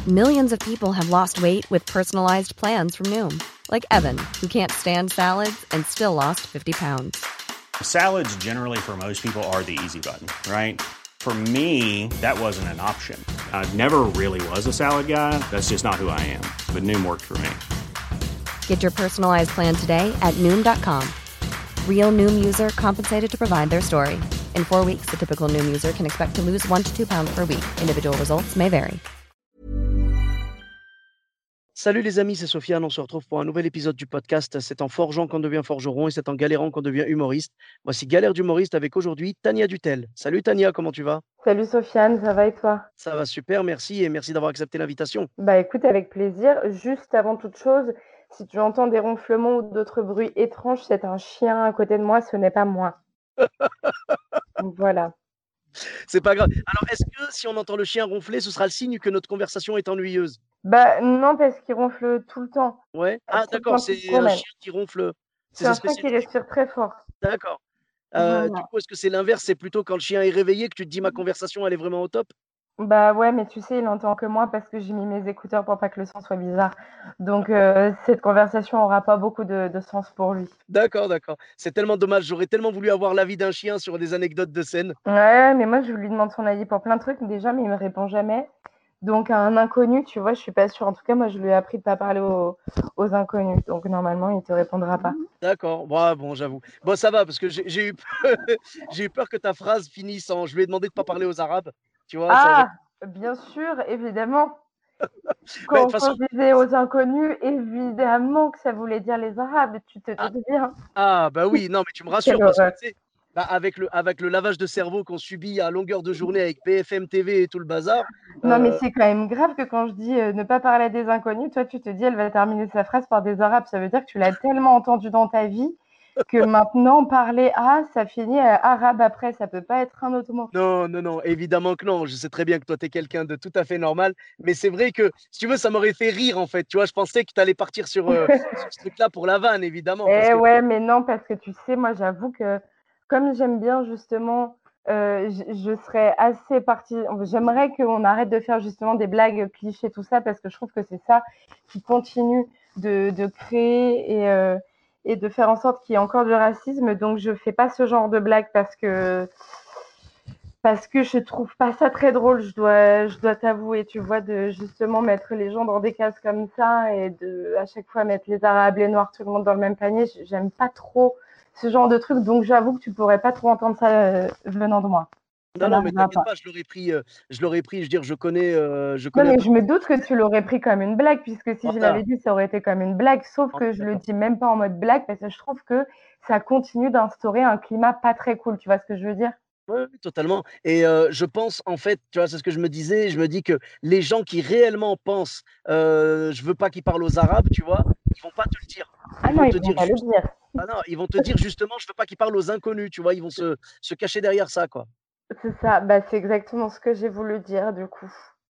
Millions of people have lost weight with personalized plans from Noom. Like Evan, who can't stand salads and still lost 50 pounds. Salads generally for most people are the easy button, right? For me, that wasn't an option. I never really was a salad guy. That's just not who I am. But Noom worked for me. Get your personalized plan today at Noom.com. Real Noom user compensated to provide their story. In 4 weeks, the typical Noom user can expect to lose 1 to 2 pounds per week. Individual results may vary. Salut les amis, c'est Sofiane. On se retrouve pour un nouvel épisode du podcast. C'est en forgeant qu'on devient forgeron et c'est en galérant qu'on devient humoriste. Voici Galère d'humoriste avec aujourd'hui Tania Dutel. Salut Tania, comment tu vas? Salut Sofiane, ça va et toi? Ça va super, merci et merci d'avoir accepté l'invitation. Bah écoute, avec plaisir. Juste avant toute chose, si tu entends des ronflements ou d'autres bruits étranges, c'est un chien à côté de moi, ce n'est pas moi. Donc voilà. C'est pas grave. Alors, est-ce que si on entend le chien ronfler, ce sera le signe que notre conversation est ennuyeuse? Bah non, parce qu'il ronfle tout le temps. Ouais. Ah, Tout le d'accord, temps qu'il se c'est un promène. chien qui ronfle. C'est C'est un sa chien qui spécialité. respire très fort. D'accord. Du Voilà. coup, est-ce que c'est l'inverse? C'est plutôt quand le chien est réveillé que tu te dis ma conversation, elle est vraiment au top? Bah ouais, mais tu sais, il entend que moi parce que j'ai mis mes écouteurs pour pas que le son soit bizarre. Donc cette conversation aura pas beaucoup de sens pour lui. D'accord, d'accord. C'est tellement dommage. J'aurais tellement voulu avoir l'avis d'un chien sur des anecdotes de scène. Ouais, mais moi je lui demande son avis pour plein de trucs déjà, mais il me répond jamais. Donc à un inconnu, tu vois, je suis pas sûre. En tout cas, moi je lui ai appris de pas parler aux inconnus. Donc normalement, il te répondra pas. D'accord. Bon, j'avoue. Bon, ça va parce que j'ai eu peur, j'ai eu peur que ta phrase finisse en je lui ai demandé de pas parler aux Arabes. Tu vois, ça aurait. Ah, bien sûr, évidemment. Mais de toute Quand façon, je disais aux inconnus, évidemment que ça voulait dire les Arabes. Tu te ah, doutes bien. bah oui, non, mais tu me rassures Quelle parce que horreur. tu sais, bah, avec le lavage de cerveau qu'on subit à longueur de journée avec BFM TV et tout le bazar. Non, mais euh, c'est quand même grave que quand je dis ne pas parler à des inconnus, toi tu te dis elle va terminer sa phrase par des Arabes. Ça veut dire que tu l'as tellement entendu dans ta vie que maintenant parler ça finit arabe après. Ça peut pas être un autre mot. Non, non, non, évidemment que non. Je sais très bien que toi, tu es quelqu'un de tout à fait normal. Mais c'est vrai que, si tu veux, ça m'aurait fait rire, en fait. Tu vois, je pensais que tu allais partir sur ce truc-là pour la vanne, évidemment. Parce Eh que, ouais, mais non, parce que tu sais, moi j'avoue que comme j'aime bien justement, je serais assez partie. J'aimerais qu'on arrête de faire justement des blagues clichés, tout ça, parce que je trouve que c'est ça qui continue de créer et de faire en sorte qu'il y ait encore du racisme. Donc je fais pas ce genre de blagues parce que je trouve pas ça très drôle, je dois t'avouer, tu vois, de justement mettre les gens dans des cases comme ça et de à chaque fois mettre les Arabes, les Noirs, tout le monde dans le même panier. J'aime pas trop ce genre de truc, donc j'avoue que tu pourrais pas trop entendre ça venant de moi. Ça non, non, mais n'arrivera t'inquiète pas. pas, je l'aurais pris, je veux dire, je Non, connais un mais peu je me plus doute que tu l'aurais pris comme une blague, puisque si je Voilà, l'avais dit, ça aurait été comme une blague, sauf on que est je le d'accord. dis même pas en mode blague, parce que je trouve que ça continue d'instaurer un climat pas très cool, tu vois ce que je veux dire? Ouais, ouais, totalement. Et je pense, en fait, tu vois, c'est ce que je me disais, je me dis que les gens qui réellement pensent, je veux pas qu'ils parlent aux Arabes, tu vois, ils vont pas te le dire. Ah Ils non, vont ils te vont dire pas le juste, dire. ah non, ils vont te dire justement, je veux pas qu'ils parlent aux inconnus, tu vois, ils vont se cacher derrière ça, quoi. C'est ça, bah, c'est exactement ce que j'ai voulu dire du coup.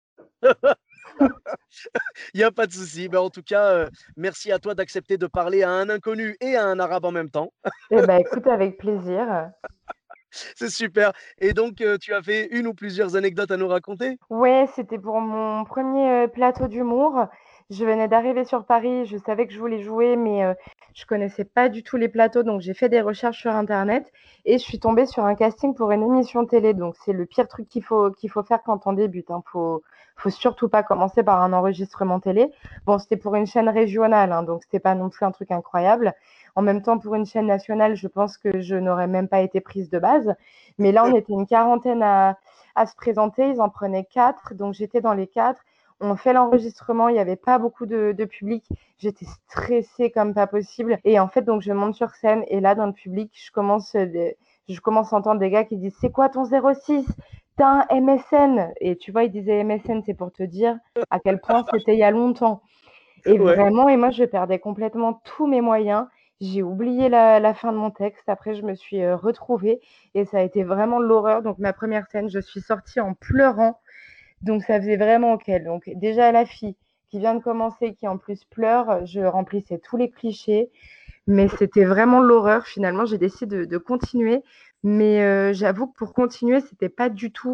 Il y a pas de souci. Ben, en tout cas, merci à toi d'accepter de parler à un inconnu et à un arabe en même temps. Eh ben, écoute, avec plaisir. C'est super. Et donc, tu as fait une ou plusieurs anecdotes à nous raconter? Ouais, c'était pour mon premier plateau d'humour. Je venais d'arriver sur Paris, je savais que je voulais jouer, mais je connaissais pas du tout les plateaux, donc j'ai fait des recherches sur Internet et je suis tombée sur un casting pour une émission télé. Donc c'est le pire truc qu'il faut faire quand on débute, hein. Faut surtout pas commencer par un enregistrement télé. Bon, c'était pour une chaîne régionale, hein, donc c'était pas non plus un truc incroyable. En même temps, pour une chaîne nationale, je pense que je n'aurais même pas été prise de base. Mais là, on était une quarantaine à se présenter. Ils en prenaient 4, donc j'étais dans les 4. On fait l'enregistrement, il n'y avait pas beaucoup de public. J'étais stressée comme pas possible. Et en fait, donc je monte sur scène et là, dans le public, je commence à entendre des gars qui disent c'est quoi ton 06? T'as un MSN? Et tu vois, ils disaient MSN, c'est pour te dire à quel point c'était il y a longtemps. Et Ouais. vraiment, et moi, je perdais complètement tous mes moyens. J'ai oublié la fin de mon texte. Après, je me suis retrouvée et ça a été vraiment l'horreur. Donc, ma première scène, je suis sortie en pleurant. Donc, ça faisait vraiment OK. Donc, déjà, la fille qui vient de commencer, qui en plus pleure, je remplissais tous les clichés. Mais c'était vraiment l'horreur. Finalement, j'ai décidé de continuer. Mais j'avoue que pour continuer, c'était pas du tout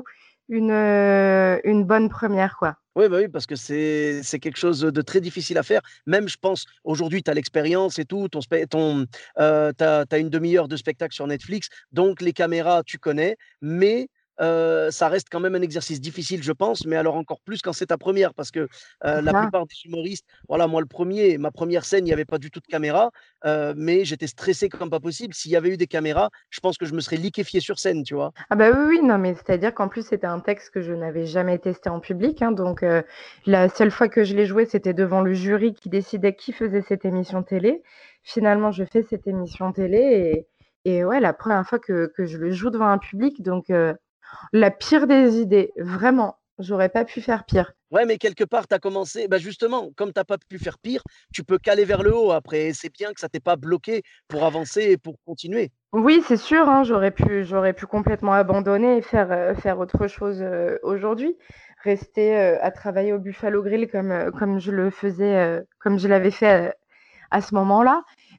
une bonne première, quoi. Oui, bah, oui, parce que c'est quelque chose de très difficile à faire. Même je pense, aujourd'hui, tu as l'expérience et tout, tu as une demi-heure de spectacle sur Netflix, donc les caméras, tu connais, mais ça reste quand même un exercice difficile, je pense, mais alors encore plus quand c'est ta première, parce que C'est la ça. plupart des humoristes, voilà, moi, ma première scène, il y avait pas du tout de caméra, mais j'étais stressé comme pas possible. S'il y avait eu des caméras, je pense que je me serais liquéfié sur scène, tu vois? Ah bah, oui, oui, non, mais c'est-à-dire qu'en plus, c'était un texte que je n'avais jamais testé en public, hein, donc la seule fois que je l'ai joué, c'était devant le jury qui décidait qui faisait cette émission télé. Finalement, je fais cette émission télé et ouais, la première fois que je le joue devant un public, donc la pire des idées, vraiment, j'aurais pas pu faire pire. Ouais, mais quelque part, tu as commencé bah, justement, comme tu as pas pu faire pire, tu peux caler vers le haut après et c'est bien que ça t'ait pas bloqué pour avancer et pour continuer. Oui, c'est sûr, hein, j'aurais pu complètement abandonner et faire autre chose, aujourd'hui. Rester, à travailler au Buffalo Grill comme je le faisais, comme je l'avais fait, à ce moment-là.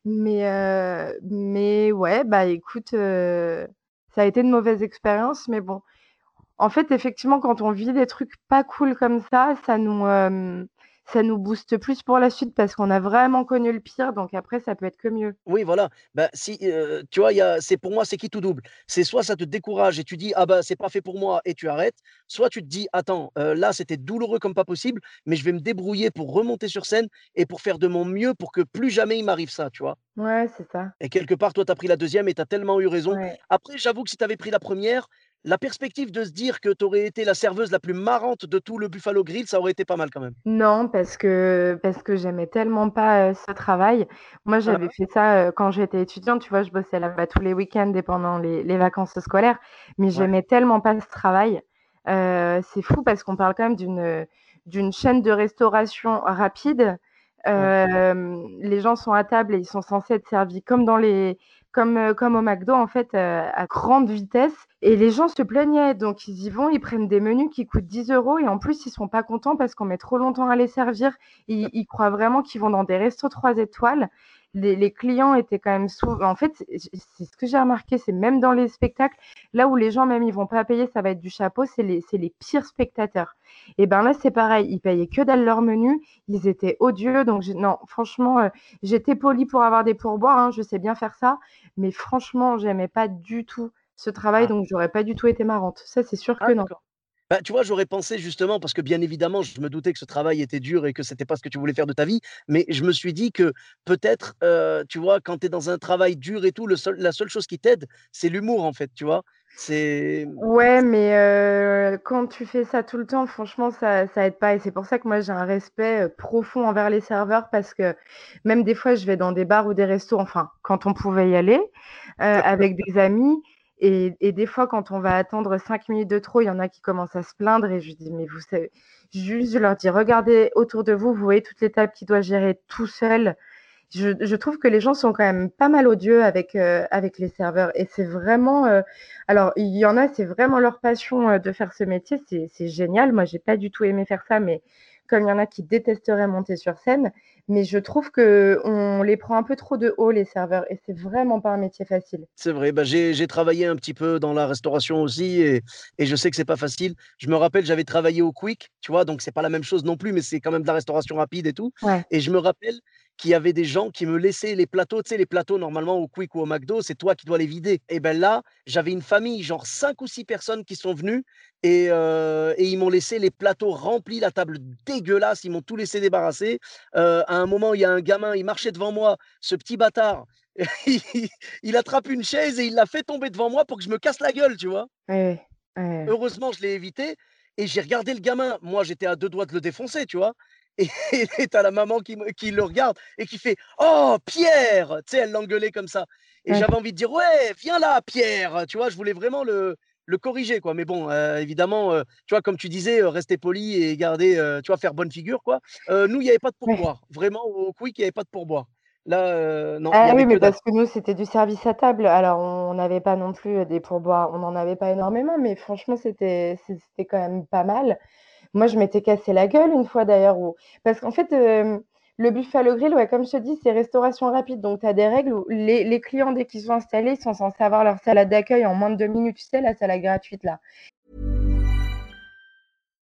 Mais ouais, bah, écoute, ça a été une mauvaise expérience, mais bon. En fait, effectivement, quand on vit des trucs pas cool comme ça nous booste plus pour la suite parce qu'on a vraiment connu le pire, donc après ça peut être que mieux. Oui, voilà. Bah, si, tu vois, c'est pour moi, c'est qui tout double. C'est soit ça te décourage et tu dis: «Ah bah, c'est pas fait pour moi» et tu arrêtes, soit tu te dis: «Attends, là, c'était douloureux comme pas possible, mais je vais me débrouiller pour remonter sur scène et pour faire de mon mieux pour que plus jamais il m'arrive ça», tu vois? Ouais, c'est ça. Et quelque part, toi, tu as pris la deuxième et tu as tellement eu raison. Ouais. Après, j'avoue que si tu avais pris la première, la perspective de se dire que tu aurais été la serveuse la plus marrante de tout le Buffalo Grill, ça aurait été pas mal quand même. Non, parce que j'aimais tellement pas, ce travail. Moi, Hein, j'avais hein. fait ça, quand j'étais étudiante, tu vois? Je bossais là-bas tous les week-ends et pendant les vacances scolaires, mais Ouais, j'aimais tellement pas ce travail. C'est fou parce qu'on parle quand même d'une chaîne de restauration rapide. ouais. Les gens sont à table et ils sont censés être servis comme au McDo, en fait, à grande vitesse et les gens se plaignaient. Donc ils y vont, ils prennent des menus qui coûtent 10 € et en plus, ils sont pas contents parce qu'on met trop longtemps à les servir. Ils croient vraiment qu'ils vont dans des restos 3 étoiles. Les clients étaient quand même en fait, c'est ce que j'ai remarqué, c'est même dans les spectacles, là où les gens même ils vont pas payer, ça va être du chapeau, c'est les pires spectateurs. Et ben là, c'est pareil, ils payaient que dalle leur menu, ils étaient odieux donc non, franchement, j'étais polie pour avoir des pourboires, hein, je sais bien faire ça, mais franchement, j'aimais pas du tout ce travail, Ah, donc j'aurais pas du tout été marrante. Ça, c'est sûr ah que non. d'accord. Bah, tu vois, j'aurais pensé justement parce que bien évidemment, je me doutais que ce travail était dur et que c'était pas ce que tu voulais faire de ta vie, mais je me suis dit que peut-être, tu vois, quand tu es dans un travail dur et tout, le seul la seule chose qui t'aide, c'est l'humour en fait, tu vois? C'est Ouais, mais quand tu fais ça tout le temps, franchement, ça aide pas et c'est pour ça que moi, j'ai un respect, profond envers les serveurs parce que même des fois, je vais dans des bars ou des restos, enfin, quand on pouvait y aller, avec des amis et des fois, quand on va attendre 5 minutes de trop, il y en a qui commencent à se plaindre et je dis: «Mais vous savez», juste, je leur dis: «Regardez autour de vous, vous voyez toutes les tables qu'ils doivent gérer tout seuls». Je trouve que les gens sont quand même pas mal odieux avec les serveurs et c'est vraiment, alors il y en a, c'est vraiment leur passion, de faire ce métier, c'est génial. Moi, j'ai pas du tout aimé faire ça, mais comme il y en a qui détesteraient monter sur scène, mais je trouve qu'on les prend un peu trop de haut les serveurs et c'est vraiment pas un métier facile. c'est vrai, bah, j'ai travaillé un petit peu dans la restauration aussi et je sais que c'est pas facile. Je me rappelle, j'avais travaillé au Quick, tu vois? Donc c'est pas la même chose non plus, mais c'est quand même de la restauration rapide et tout Ouais, et je me rappelle qu'il y avait des gens qui me laissaient les plateaux, tu sais, les plateaux normalement au Quick ou au McDo, c'est toi qui dois les vider et ben là, j'avais une famille, genre 5 ou 6 personnes qui sont venues et ils m'ont laissé les plateaux remplis, la table dégueulasse, ils m'ont tout laissé débarrasser. À un moment, il y a un gamin, il marchait devant moi, ce petit bâtard, il il attrape une chaise et il l'a fait tomber devant moi pour que je me casse la gueule, tu vois? ouais, ouais, Heureusement, je l'ai évité et j'ai regardé le gamin. Moi, j'étais à 2 doigts de le défoncer, tu vois? Et et tu la maman qui le regarde et qui fait: «Oh Pierre!» Tu sais, elle l'engueulait comme ça et ouais. j'avais envie de dire: «Ouais, viens là Pierre!» Tu vois? Je voulais vraiment le corriger, quoi. Mais bon, évidemment, tu vois, comme tu disais, rester poli et garder, tu vois, faire bonne figure, quoi. Nous, il y avait pas de Ouais. pourboire. Vraiment, au Quick, il y avait pas de pourboire. Là, non, il y Ah avait oui, que mais dalle. parce que nous, c'était du service à table. Alors, on n'avait pas non plus, des pourboires, on n'en avait pas énormément, mais franchement, c'était quand même pas mal. Moi, je m'étais cassé la gueule une fois d'ailleurs où parce qu'en fait, le Buffalo Grill, ouais, comme je te dis, c'est restauration rapide, donc tu as des règles où les clients, dès qu'ils sont installés, ils sont censés avoir leur salade d'accueil en moins de 2 minutes, tu sais, la salade gratuite là.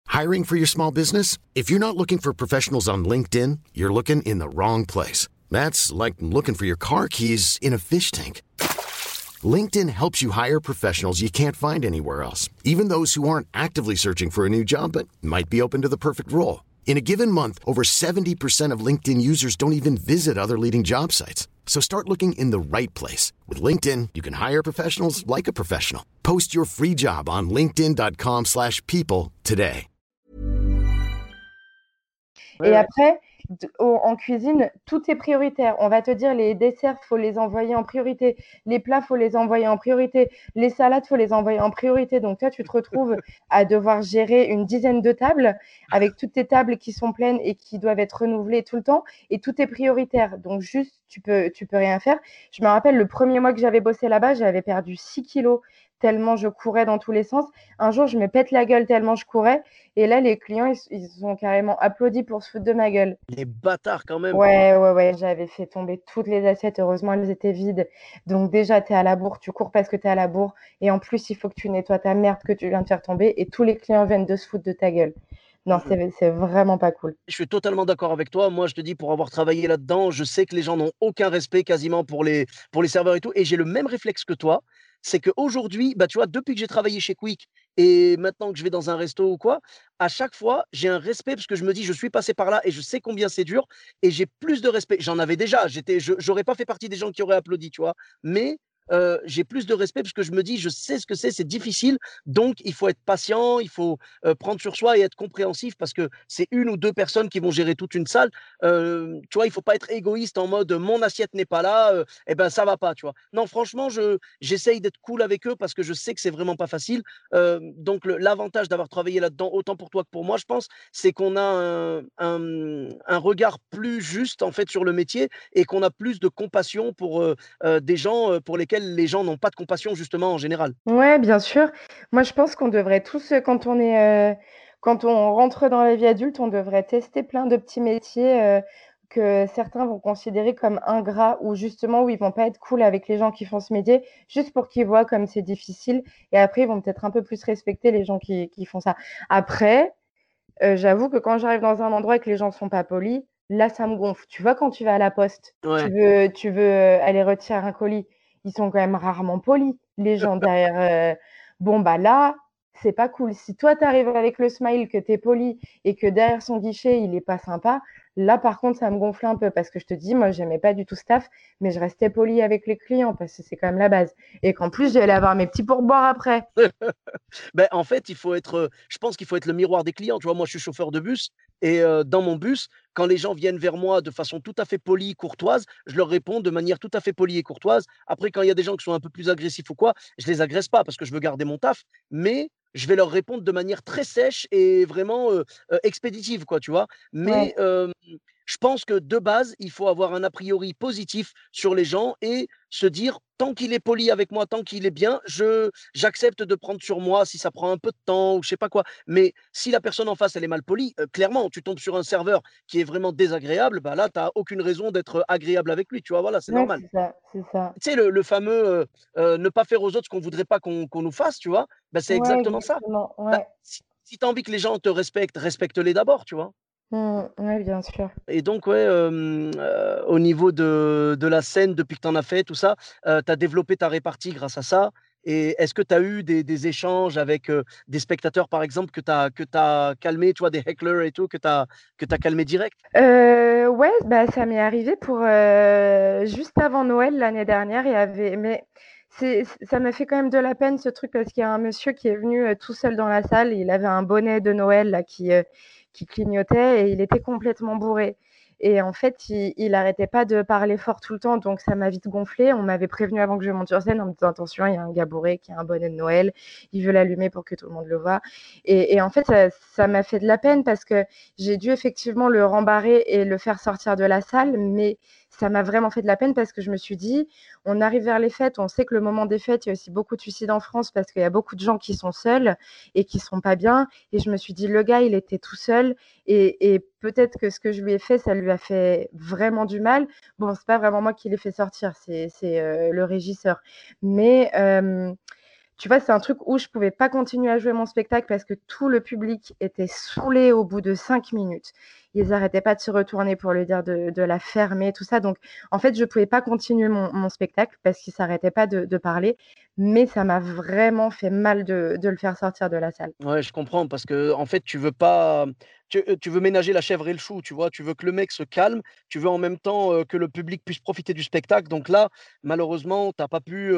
Hiring for your small business? If you're not looking for professionals on LinkedIn, you're looking in the wrong place. That's like looking for your car keys in a fish tank. LinkedIn helps you hire professionals you can't find anywhere else, even those who aren't actively searching for a new job but might be open to the perfect role. In a given month, over 70% of LinkedIn users don't even visit other leading job sites. So start looking in the right place. With LinkedIn, you can hire professionals like a professional. Post your free job on linkedin.com/people today. Ouais, Et ouais. après, en cuisine, tout est prioritaire. On va te dire les desserts, faut les envoyer en priorité. Les plats, faut les envoyer en priorité. Les salades, faut les envoyer en priorité. Donc toi, tu te retrouves à devoir gérer une dizaine de tables avec toutes tes tables qui sont pleines et qui doivent être renouvelées tout le temps. Et tout est prioritaire. Donc juste, tu peux rien faire. Je me rappelle le premier mois que j'avais bossé là-bas, j'avais perdu 6 kilos tellement je courais dans tous les sens. Un jour, je me pète la gueule tellement je courais. Et là, les clients, ils ont carrément applaudi pour se foutre de ma gueule. Les bâtards quand même. Ouais, j'avais fait tomber toutes les assiettes. Heureusement, elles étaient vides. Donc déjà, tu es à la bourre, tu cours parce que tu es à la bourre. Et en plus, il faut que tu nettoies ta merde que tu viens de faire tomber. Et tous les clients viennent de se foutre de ta gueule. Non, Mmh. c'est vraiment pas cool. Je suis totalement d'accord avec toi. Moi, je te dis, pour avoir travaillé là-dedans, je sais que les gens n'ont aucun respect quasiment pour les serveurs et tout. Et j'ai le même réflexe que toi. C'est qu'aujourd'hui, bah, tu vois, depuis que j'ai travaillé chez Quick et maintenant que je vais dans un resto ou quoi, à chaque fois, j'ai un respect parce que je me dis, je suis passé par là et je sais combien c'est dur et j'ai plus de respect. J'en avais déjà. J'aurais pas fait partie des gens qui auraient applaudi, tu vois. Mais j'ai plus de respect parce que je me dis, je sais ce que c'est difficile. Donc, il faut être patient, il faut prendre sur soi et être compréhensif parce que c'est une ou deux personnes qui vont gérer toute une salle. Tu vois, il faut pas être égoïste en mode mon assiette n'est pas là, et ben ça va pas, tu vois. Non, franchement, j'essaye d'être cool avec eux parce que je sais que c'est vraiment pas facile. Donc, l'avantage d'avoir travaillé là-dedans, autant pour toi que pour moi, je pense, c'est qu'on a un regard plus juste en fait sur le métier et qu'on a plus de compassion pour des gens pour lesquels les gens n'ont pas de compassion justement en général. Ouais, bien sûr. Moi, je pense qu'on devrait tous, quand on rentre dans la vie adulte, on devrait tester plein de petits métiers, que certains vont considérer comme ingrats ou justement où ils vont pas être cool avec les gens qui font ce métier, juste pour qu'ils voient comme c'est difficile et après ils vont peut-être un peu plus respecter les gens qui font ça. Après, j'avoue que quand j'arrive dans un endroit et que les gens sont pas polis, là, ça me gonfle. Tu vois, quand tu vas à la poste, Ouais. tu veux, aller retirer un colis, ils sont quand même rarement polis, les gens derrière, bon, bah, là, c'est pas cool. Si toi, tu arrives avec le smile, que tu es poli et que derrière son guichet, il est pas sympa, là, par contre, ça me gonfle un peu parce que je te dis, moi, j'aimais pas du tout ce taf, mais je restais polie avec les clients parce que c'est quand même la base et qu'en plus, j'allais avoir mes petits pourboires après. Ben en fait, je pense qu'il faut être le miroir des clients. Tu vois, moi, je suis chauffeur de bus et dans mon bus, quand les gens viennent vers moi de façon tout à fait polie, courtoise, je leur réponds de manière tout à fait polie et courtoise. Après, quand il y a des gens qui sont un peu plus agressifs ou quoi, je les agresse pas parce que je veux garder mon taf, mais je vais leur répondre de manière très sèche et vraiment, expéditive, quoi, tu vois? Ouais. Mais, je pense que de base, il faut avoir un a priori positif sur les gens et se dire: «Tant qu'il est poli avec moi, tant qu'il est bien, j'accepte de prendre sur moi si ça prend un peu de temps ou je sais pas quoi». Mais si la personne en face, elle est mal polie, clairement, tu tombes sur un serveur qui est vraiment désagréable, bah, là, tu as aucune raison d'être agréable avec lui, tu vois? Voilà, c'est Ouais, normal. c'est ça, c'est ça. Tu sais, le fameux, ne pas faire aux autres ce qu'on voudrait pas qu'on nous fasse, tu vois? Bah, c'est Ouais, exactement ça. exactement, Bah, ouais. si tu as envie que les gens te respectent, respecte-les d'abord, tu vois? Ouais, bien sûr. Et donc ouais, au niveau de la scène, depuis que tu en as fait tout ça, tu as développé ta répartie grâce à ça et est-ce que tu as eu des échanges avec, des spectateurs, par exemple, que tu as calmés, tu vois, des hecklers et tout, que tu as calmés direct? Ouais, bah, ça m'est arrivé pour, juste avant Noël l'année dernière, il y avait mais ça m'a fait quand même de la peine ce truc parce qu'il y a un monsieur qui est venu, tout seul dans la salle. Il avait un bonnet de Noël là qui clignotait et il était complètement bourré et en fait, il arrêtait pas de parler fort tout le temps donc ça m'a vite gonflée. On m'avait prévenu avant que je monte sur scène en me disant: «Attention, il y a un gars bourré qui a un bonnet de Noël, il veut l'allumer pour que tout le monde le voie» et en fait, ça m'a fait de la peine parce que j'ai dû effectivement le rembarrer et le faire sortir de la salle, mais ça m'a vraiment fait de la peine parce que je me suis dit: «On arrive vers les fêtes, on sait que le moment des fêtes, il y a aussi beaucoup de suicides en France parce qu'il y a beaucoup de gens qui sont seuls et qui sont pas bien» et je me suis dit: «Le gars, il était tout seul et peut-être que ce que je lui ai fait, ça lui a fait vraiment du mal». Bon, c'est pas vraiment moi qui l'ai fait sortir, c'est le régisseur, mais tu vois, c'est un truc où je pouvais pas continuer à jouer mon spectacle parce que tout le public était saoulé au bout de 5 minutes. Ils arrêtaient pas de se retourner pour lui dire de la fermer, tout ça. Donc, en fait, je pouvais pas continuer mon spectacle parce qu'il s'arrêtait pas de parler. Mais ça m'a vraiment fait mal de le faire sortir de la salle. Ouais, je comprends parce que en fait, tu veux pas, tu veux ménager la chèvre et le chou, tu vois? Tu veux que le mec se calme, tu veux en même temps, que le public puisse profiter du spectacle. Donc là, malheureusement, tu as pas pu,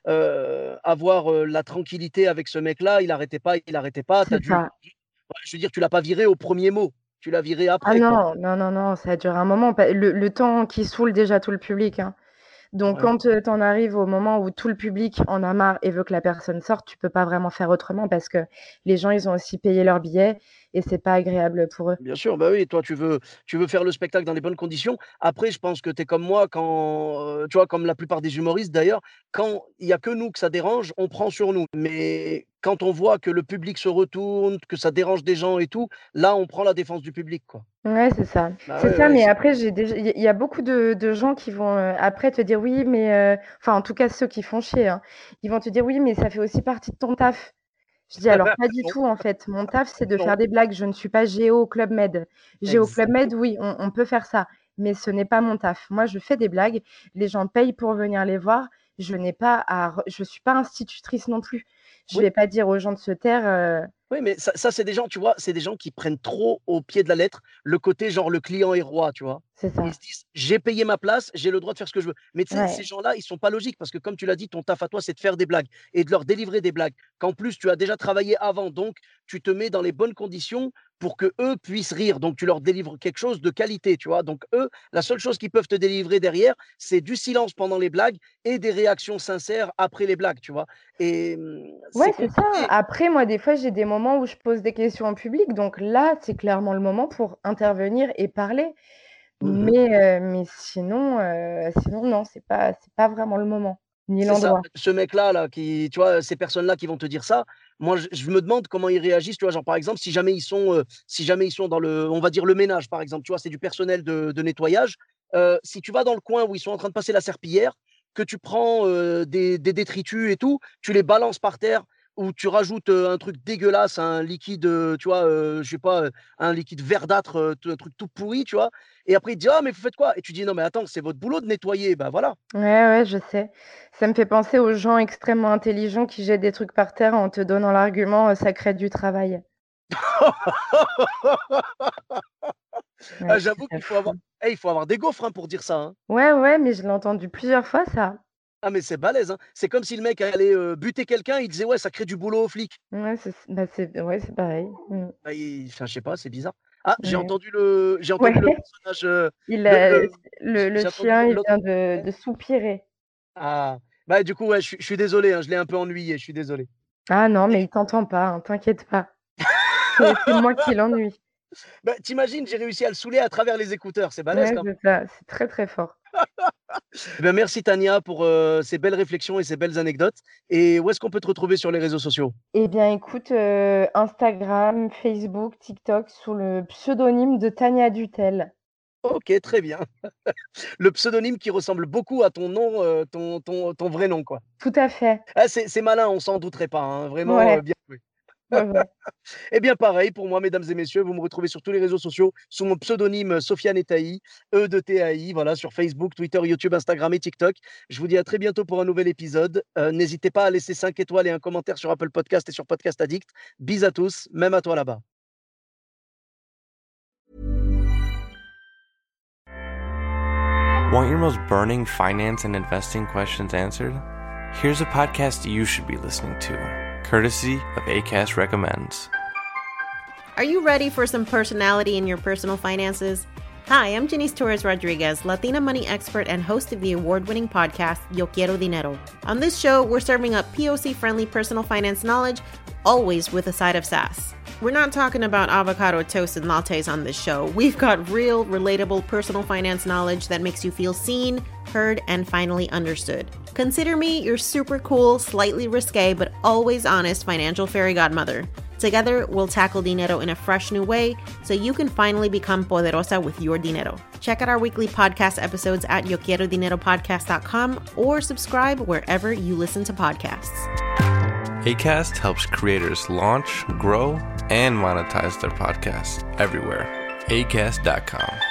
avoir, la tranquillité avec ce mec-là. Il arrêtait pas. Tu as C'est dû ça. Ouais, je veux dire, tu l'as pas viré au premier mot, tu l'as viré Ah après, quoi. non, non, non, non, ça a duré un moment. Le temps qui saoule déjà tout le public, hein. Donc Ouais. quand, tu en arrives au moment où tout le public en a marre et veut que la personne sorte, tu peux pas vraiment faire autrement parce que les gens, ils ont aussi payé leur billet et c'est pas agréable pour eux. Bien sûr, bah oui, toi tu veux faire le spectacle dans les bonnes conditions. Après, je pense que tu es comme moi quand, tu vois, comme la plupart des humoristes d'ailleurs, quand il y a que nous que ça dérange, on prend sur nous. Mais quand on voit que le public se retourne, que ça dérange des gens et tout, là, on prend la défense du public, quoi. Ouais, c'est ça. Bah C'est ouais, ça, ouais, mais c'est après il y a beaucoup de gens qui vont, après te dire: «Oui, mais» enfin en tout cas ceux qui font chier, hein. Ils vont te dire: «Oui, mais ça fait aussi partie de ton taf». Je dis: «Alors pas du non, tout en fait, mon taf c'est de non, faire des blagues, je ne suis pas géo au Club Med». Géo au Club Med, exactement. oui, on peut faire ça, mais ce n'est pas mon taf. Moi je fais des blagues, les gens payent pour venir les voir, je suis pas institutrice non plus. Je Oui. vais pas dire aux gens de se taire, Oui, mais ça, c'est des gens, tu vois, c'est des gens qui prennent trop au pied de la lettre le côté genre le client est roi, tu vois? c'est Ils ça. se disent: «J'ai payé ma place, j'ai le droit de faire ce que je veux». Mais tu sais, ces Ouais. gens-là, ils sont pas logiques parce que comme tu l'as dit, ton taf à toi, c'est de faire des blagues et de leur délivrer des blagues qu'en plus tu as déjà travaillé avant. Donc tu te mets dans les bonnes conditions pour qu'eux puissent rire. Donc tu leur délivres quelque chose de qualité, tu vois? Donc eux, la seule chose qu'ils peuvent te délivrer derrière, c'est du silence pendant les blagues et des réactions sincères après les blagues, tu vois? Et Ouais, c'est c'est ça. compliqué. Après, moi, des fois, j'ai des moments où je pose des questions en public, donc là, c'est clairement le moment pour intervenir et parler. Mmh. Mais sinon non, c'est pas vraiment le moment, ni C'est ça, l'endroit. ce mec-là, là, qui tu vois, ces personnes-là qui vont te dire ça, moi, je me demande comment ils réagissent, tu vois? Genre, par exemple, si jamais ils sont dans le on va dire le ménage, par exemple, tu vois? C'est du personnel de nettoyage, si tu vas dans le coin où ils sont en train de passer la serpillière, que tu prends, des détritus et tout, tu les balances par terre ou tu rajoutes, un truc dégueulasse, un liquide, tu vois, je sais pas, un liquide verdâtre, un truc tout pourri, tu vois? Et après il te dit: «Ah mais vous faites quoi?» et tu dis: «Non mais attends, c'est votre boulot de nettoyer». Bah voilà. Ouais, ouais, je sais. Ça me fait penser aux gens extrêmement intelligents qui jettent des trucs par terre en te donnant l'argument, «Ça crée du travail». Ouais, Ah, je trouve j'avoue ça qu'il faut avoir fou. il faut avoir des gaufres, hein, pour dire ça, hein. Ouais, ouais, mais je l'ai entendu plusieurs fois ça. Ah, mais c'est balèze, hein. C'est comme si le mec allait, buter quelqu'un, il disait: «Ouais, ça crée du boulot aux flics». Ouais, c'est pareil. Mmh. Bah, enfin, je sais pas, c'est bizarre. Ah, Ouais. j'ai Ouais, entendu le personnage, il a le j'ai entendu chien, il l'autre vient ouais. de soupirer. Ah, bah, du coup, ouais, je suis désolé, hein, je l'ai un peu ennuyé, je suis désolé. Ah non, mais il t'entend pas, hein, t'inquiète pas. C'est moi qui l'ennuie. Bah, tu j'ai réussi à le saouler à travers les écouteurs, c'est balèze Ouais, quand même. c'est ça, c'est très, très fort. Eh ben, merci Tania pour, ces belles réflexions et ces belles anecdotes et où est-ce qu'on peut te retrouver sur les réseaux sociaux? Eh bien écoute, Instagram, Facebook, TikTok sous le pseudonyme de Tania Dutel. OK, très bien. Le pseudonyme qui ressemble beaucoup à ton nom, ton vrai nom, quoi. Tout à fait. Ah, c'est malin, on s'en douterait pas, hein, vraiment, Ouais, bien joué. ouais, ouais. Eh bien, pareil pour moi, mesdames et messieurs, vous me retrouvez sur tous les réseaux sociaux sous mon pseudonyme Sofiane Etaï, E de T-A-I, voilà, sur Facebook, Twitter, YouTube, Instagram et TikTok. Je vous dis à très bientôt pour un nouvel épisode. N'hésitez pas à laisser 5 étoiles et un commentaire sur Apple Podcast et sur Podcast Addict. Bis à tous, même à toi là-bas. Want your most burning finance and investing questions answered? Here's a podcast you should be listening to, courtesy of Acast Recommends. Are you ready for some personality in your personal finances? Hi, I'm Janice Torres Rodriguez, Latina money expert and host of the award-winning podcast Yo Quiero Dinero. On this show, we're serving up POC-friendly personal finance knowledge, always with a side of sass. We're not talking about avocado toast and lattes on this show. We've got real, relatable personal finance knowledge that makes you feel seen, heard, and finally understood. Consider me your super cool, slightly risque, but always honest financial fairy godmother. Together, we'll tackle dinero in a fresh new way so you can finally become poderosa with your dinero. Check out our weekly podcast episodes at yoquierodineropodcast.com or subscribe wherever you listen to podcasts. Acast helps creators launch, grow, and monetize their podcasts everywhere. Acast.com.